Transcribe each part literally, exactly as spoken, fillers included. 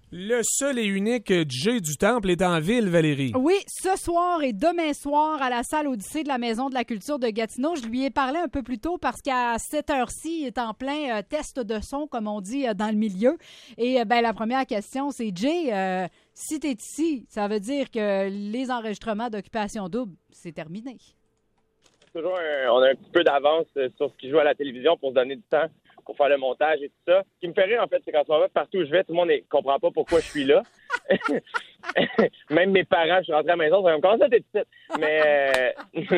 Le seul et unique Jay du Temple est en ville, Valérie. Oui, ce soir et demain soir à la salle Odyssée de la Maison de la Culture de Gatineau. Je lui ai parlé un peu plus tôt parce qu'à cette heure-ci, il est en plein euh, test de son, comme on dit euh, dans le milieu. Et euh, ben la première question, c'est Jay, euh, si tu es ici, ça veut dire que les enregistrements d'Occupation Double, c'est terminé. Toujours un, on a un petit peu d'avance sur ce qui joue à la télévision pour se donner du temps pour faire le montage et tout ça. Ce qui me fait rire, en fait, c'est qu'en ce moment, partout où je vais, tout le monde ne comprend pas pourquoi je suis là. Même mes parents, je suis rentré à la maison, ça va me commencer à être petite. Mais,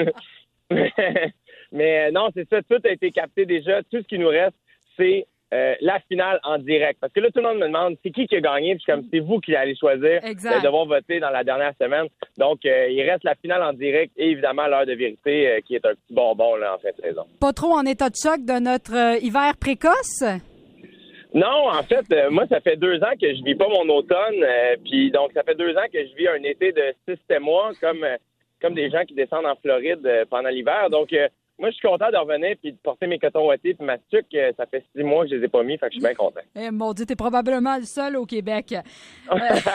mais, mais non, c'est ça, tout a été capté déjà. Tout ce qui nous reste, c'est euh, la finale en direct. Parce que là, tout le monde me demande, c'est qui qui a gagné? Puis comme c'est vous qui allez choisir de devoir voter dans la dernière semaine. Donc, euh, il reste la finale en direct et évidemment l'heure de vérité euh, qui est un petit bonbon là, en fin de saison. Pas trop en état de choc de notre euh, hiver précoce? Non, en fait, euh, moi, ça fait deux ans que je vis pas mon automne. Euh, puis donc, ça fait deux ans que je vis un été de six sept mois comme, euh, comme des gens qui descendent en Floride euh, pendant l'hiver. Donc, euh, moi, je suis content de revenir puis de porter mes cotons ouatés puis ma tuque. Euh, ça fait six mois que je les ai pas mis, fait que je suis bien content. Eh, mon Dieu, t'es probablement le seul au Québec. Euh,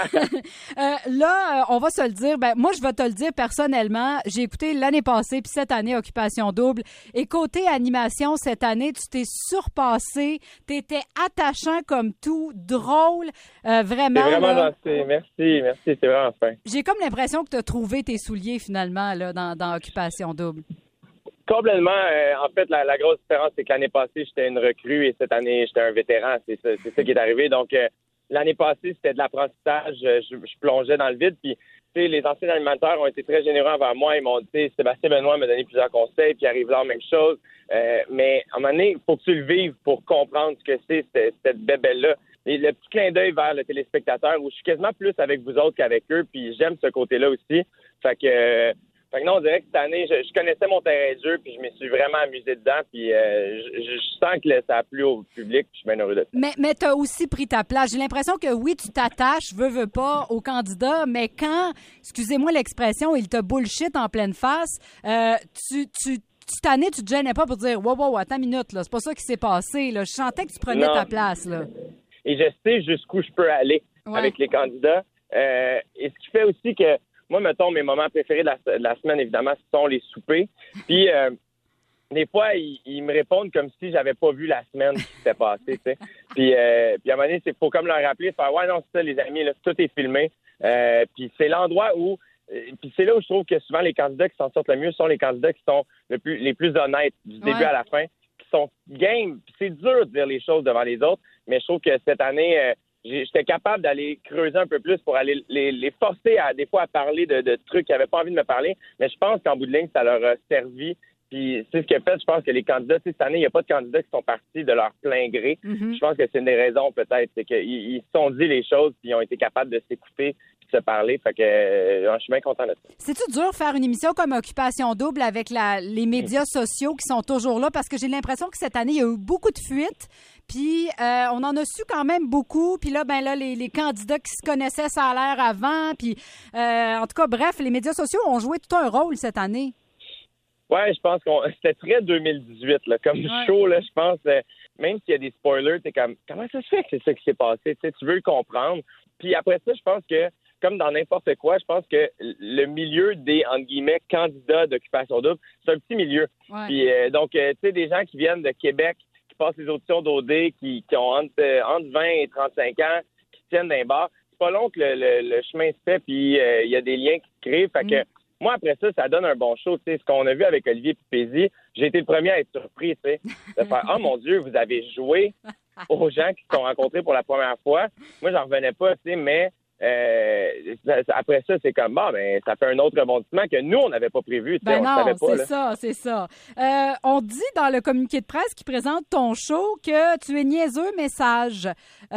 euh, là, euh, on va se le dire. Ben, moi, je vais te le dire personnellement. J'ai écouté l'année passée puis cette année Occupation Double. Et côté animation, cette année, tu t'es surpassé. T'étais attachant comme tout, drôle, euh, vraiment. C'est vraiment là, gentil. Merci, merci. C'est vraiment fin. J'ai comme l'impression que tu as trouvé tes souliers finalement là dans, dans Occupation Double. Complètement. Euh, en fait, la, la grosse différence, c'est que l'année passée, j'étais une recrue et cette année, j'étais un vétéran. C'est ça, c'est ça qui est arrivé. Donc, euh, l'année passée, c'était de l'apprentissage. Je, je plongeais dans le vide. Puis, tu sais, les anciens animateurs ont été très généreux envers moi. Ils m'ont dit, Sébastien Benoît m'a donné plusieurs conseils. Puis, arrive là, même chose. Euh, mais à un moment donné, il faut que tu le vives pour comprendre ce que c'est, cette, cette bébelle-là. Et le petit clin d'œil vers le téléspectateur où je suis quasiment plus avec vous autres qu'avec eux. Puis, j'aime ce côté-là aussi. Fait que... Euh, Fait que non, on dirait que cette année, je, je connaissais mon terrain de jeu, puis je me suis vraiment amusé dedans, puis euh, je, je sens que ça a plu au public, puis je suis bien heureux de ça. Mais, mais tu as aussi pris ta place. J'ai l'impression que oui, tu t'attaches, veux, veux pas, au candidat, mais quand, excusez-moi l'expression, il te bullshit en pleine face, euh, tu... tu cette année, tu te gênais pas pour dire « Wow, wow, attends une minute, là, c'est pas ça qui s'est passé. » là. Je sentais que tu prenais non. ta place. Là. Et je sais jusqu'où je peux aller ouais. avec les candidats. Euh, et ce qui fait aussi que moi, mettons, mes moments préférés de la, de la semaine, évidemment, ce sont les soupers. Puis, euh, des fois, ils, ils me répondent comme si j'avais pas vu la semaine qui s'était passée, tu sais. Puis, euh, puis, à un moment donné, il faut comme leur rappeler, faire « Ouais, non, c'est ça, les amis, là, tout est filmé. Euh, » Puis, c'est l'endroit où... Euh, puis, c'est là où je trouve que souvent, les candidats qui s'en sortent le mieux sont les candidats qui sont le plus, les plus honnêtes du début ouais. à la fin, qui sont game. Puis, c'est dur de dire les choses devant les autres, mais je trouve que cette année... Euh, j'étais capable d'aller creuser un peu plus pour aller les, les forcer à des fois à parler de, de trucs qu'ils n'avaient pas envie de me parler. Mais je pense qu'en bout de ligne, ça leur a servi. Puis c'est ce qui a fait, je pense que les candidats, cette année, il n'y a pas de candidats qui sont partis de leur plein gré. Mm-hmm. Je pense que c'est une des raisons peut-être, c'est qu'ils ils se sont dit les choses puis ils ont été capables de s'écouter et de se parler. Fait que euh, je suis bien content de ça. C'est-tu dur de faire une émission comme Occupation Double avec la, les médias sociaux qui sont toujours là? Parce que j'ai l'impression que cette année, il y a eu beaucoup de fuites. Puis, euh, on en a su quand même beaucoup. Puis là, ben là, les, les candidats qui se connaissaient, ça a l'air avant. Puis, euh, en tout cas, bref, les médias sociaux ont joué tout un rôle cette année. Ouais, je pense que c'était très deux mille dix-huit, là, comme ouais. show, là, je pense. Euh, même s'il y a des spoilers, t'es comme, comment ça se fait que c'est ça qui s'est passé? T'sais, tu veux le comprendre. Puis après ça, je pense que, comme dans n'importe quoi, je pense que le milieu des, entre guillemets, candidats d'Occupation Double, c'est un petit milieu. Ouais. Puis euh, donc, euh, tu sais, des gens qui viennent de Québec, qui passent les auditions d'O D, qui, qui ont entre, euh, entre vingt et trente-cinq ans, qui tiennent d'un bar. C'est pas long que le, le, le chemin se fait, puis il euh, y a des liens qui se créent. Fait mm. que moi, après ça, ça donne un bon show. Tu sais, ce qu'on a vu avec Olivier Pépézy, j'ai été le premier à être surpris, tu sais, de faire « Oh mon Dieu, vous avez joué aux gens qui se sont rencontrés pour la première fois. » Moi, j'en revenais pas, tu sais, mais euh, après ça, c'est comme, bon, ben, ça fait un autre rebondissement que nous, on n'avait pas prévu. Ben on non, savait pas, c'est là. ça, c'est ça. Euh, on dit dans le communiqué de presse qui présente ton show que tu es niaiseux, mais sage.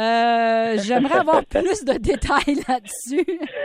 Euh, j'aimerais avoir plus de détails là-dessus.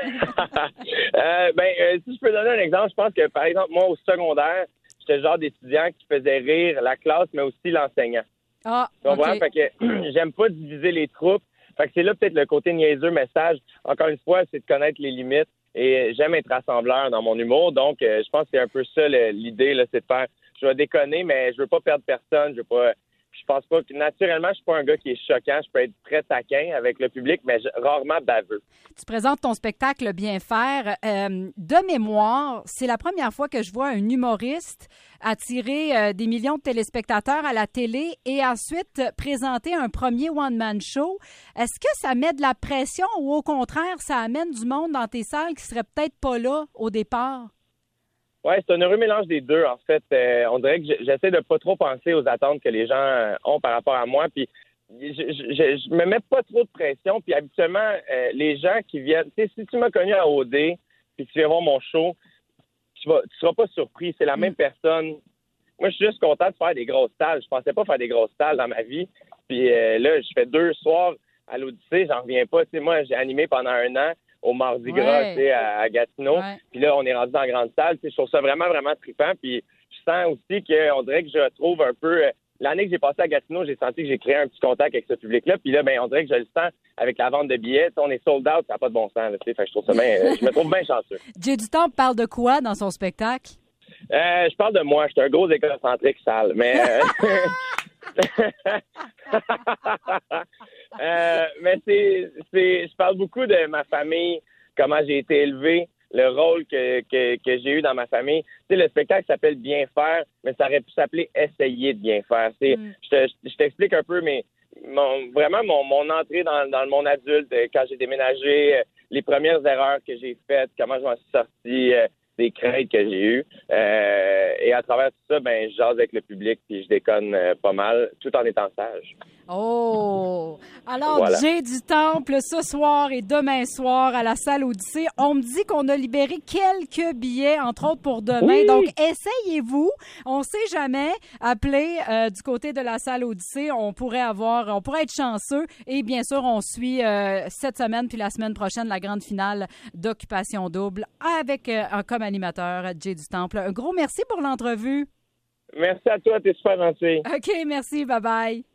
euh, ben, euh, si je peux donner un exemple, je pense que, par exemple, moi, au secondaire, j'étais le genre d'étudiant qui faisait rire la classe, mais aussi l'enseignant. Ah, tu comprends? Okay. Fait que j'aime pas diviser les troupes. Fait que c'est là peut-être le côté niaiseux message. Encore une fois, c'est de connaître les limites et j'aime être rassembleur dans mon humour. Donc, euh, je pense que c'est un peu ça le, l'idée, là, c'est de faire, je vais déconner, mais je veux pas perdre personne, je veux pas... Je pense pas que, naturellement, je suis pas un gars qui est choquant. Je peux être très taquin avec le public, mais je, rarement baveux. Tu présentes ton spectacle Bien faire. Euh, de mémoire, c'est la première fois que je vois un humoriste attirer euh, des millions de téléspectateurs à la télé et ensuite présenter un premier one-man show. Est-ce que ça met de la pression ou au contraire, ça amène du monde dans tes salles qui serait peut-être pas là au départ? Oui, c'est un heureux mélange des deux, en fait. Euh, on dirait que j'essaie de pas trop penser aux attentes que les gens ont par rapport à moi, puis je, je, je me mets pas trop de pression, puis habituellement, euh, les gens qui viennent... Tu sais, si tu m'as connu à O D, puis tu viens voir mon show, tu vas, tu seras pas surpris, c'est la mm. même personne. Moi, je suis juste content de faire des grosses salles. Je pensais pas faire des grosses salles dans ma vie, puis euh, là, je fais deux soirs à l'Odyssée, j'en reviens pas. Tu sais, moi, j'ai animé pendant un an au Mardi Gras, ouais. tu sais, à, à Gatineau. Ouais. Puis là, on est rendu dans la grande salle. Tu sais, je trouve ça vraiment, vraiment trippant. Puis je sens aussi qu'on dirait que je retrouve un peu... L'année que j'ai passée à Gatineau, j'ai senti que j'ai créé un petit contact avec ce public-là. Puis là, ben, on dirait que je le sens avec la vente de billets. Tu sais, on est sold out, ça n'a pas de bon sens. Là, tu sais, fait que je trouve ça bien... je me trouve bien chanceux. Jay du Temple parle de quoi dans son spectacle? Euh, je parle de moi. Je suis un gros égocentrique sale. Mais... euh, mais c'est, c'est, je parle beaucoup de ma famille, comment j'ai été élevé, le rôle que, que, que j'ai eu dans ma famille. Tu sais, le spectacle s'appelle Bien faire, mais ça aurait pu s'appeler Essayer de bien faire. C'est, mm. je, te, je t'explique un peu, mais mon, vraiment mon, mon entrée dans, dans le monde adulte, quand j'ai déménagé, les premières erreurs que j'ai faites, comment je m'en suis sorti, des craintes que j'ai eues. Euh, et à travers tout ça, ben, je jase avec le public puis je déconne euh, pas mal, tout en étant sage. Oh! Alors, voilà. Jay du Temple, ce soir et demain soir à la salle Odyssée. On me dit qu'on a libéré quelques billets, entre autres pour demain. Oui. Donc, essayez-vous. On sait jamais. Appelez euh, du côté de la salle Odyssée. On pourrait avoir, on pourrait être chanceux. Et bien sûr, on suit euh, cette semaine puis la semaine prochaine la grande finale d'Occupation Double avec euh, comme animateur Jay du Temple. Un gros merci pour l'entrevue. Merci à toi, t'es super gentil. OK, merci. Bye-bye.